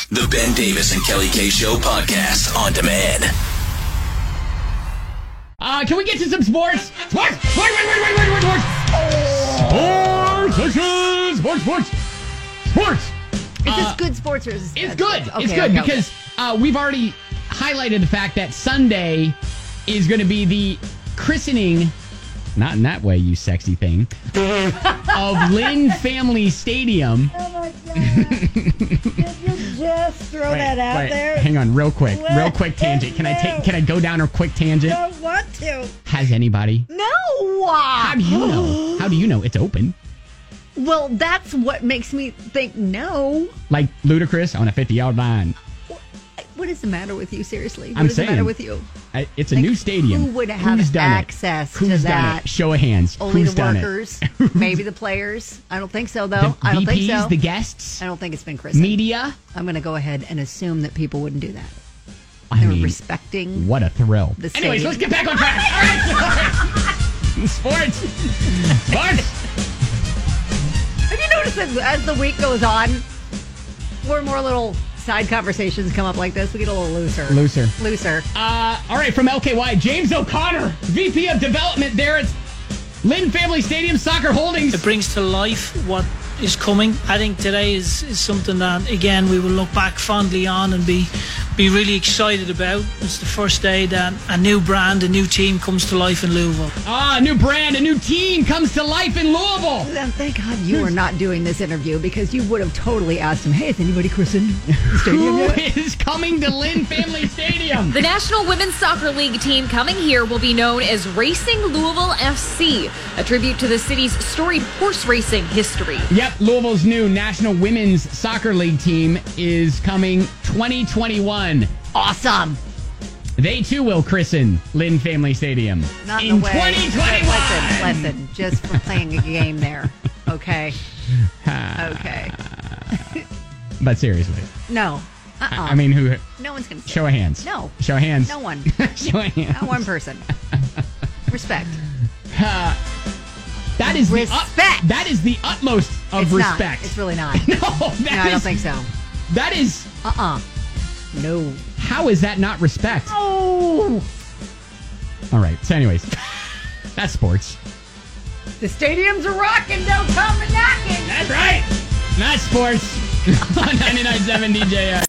The Ben Davis and Kelly K Show podcast on demand. Can we get to some sports? Sports! Sports! Is this good sports or is this It's bad good. sports? It's good because we've already highlighted the fact that Sunday is going to be the christening, not in that way, you sexy thing, of Lynn Family Stadium. Oh my God. Did you just throw that out there? Hang on, real quick tangent. Can I go down a quick tangent? I don't want to. Has anybody? No. How do you know? How do you know it's open? Well, that's what makes me think no. Like Ludacris on a 50-yard line. What is the matter with you? Seriously, what I'm is the saying, matter with you? It's a new stadium. Who would have Who's done access it? Who's to done that? It? Show of hands. Only Who's the done workers, it? maybe the players. I don't think so, though. The I don't think VPs, so. the guests, I don't think it's been christened. media. I'm going to go ahead and assume that people wouldn't do that. I They were mean, respecting. what a thrill. The Anyways, stadium. let's get back on track. All right, sports. Have you noticed that as the week goes on, more and more little side conversations come up like this? We get a little looser. Looser. All right, from LKY, James O'Connor, VP of Development there at Lynn Family Stadium Soccer Holdings. It brings to life what is coming. I think today is something that, again, we will look back fondly on and be really excited about. It's the first day that a new brand, a new team comes to life in Louisville. A new brand, a new team comes to life in Louisville. Thank God you were not doing this interview because you would have totally asked him, hey, is anybody christened the stadium Who yet? is coming to Lynn Family Stadium? The National Women's Soccer League team coming here will be known as Racing Louisville FC, a tribute to the city's storied horse racing history. Yep, Louisville's new National Women's Soccer League team is coming 2021. Awesome. They too will christen Lynn Family Stadium Not in the way. 2021. Listen, just for playing a game there. Okay. Okay. But seriously, No. I mean, who? No one's going to Show of hands. No. Show of hands. No one. Show of hands. Not one person. Respect. That is Respect. that is the utmost of It's respect. not. It's really not. No, I don't think so. That is. No. How is that not respect? Oh. All right. So, anyways, that's sports. The stadiums are rocking. Don't come a knocking. That's right. That's sports on 99.7 DJS.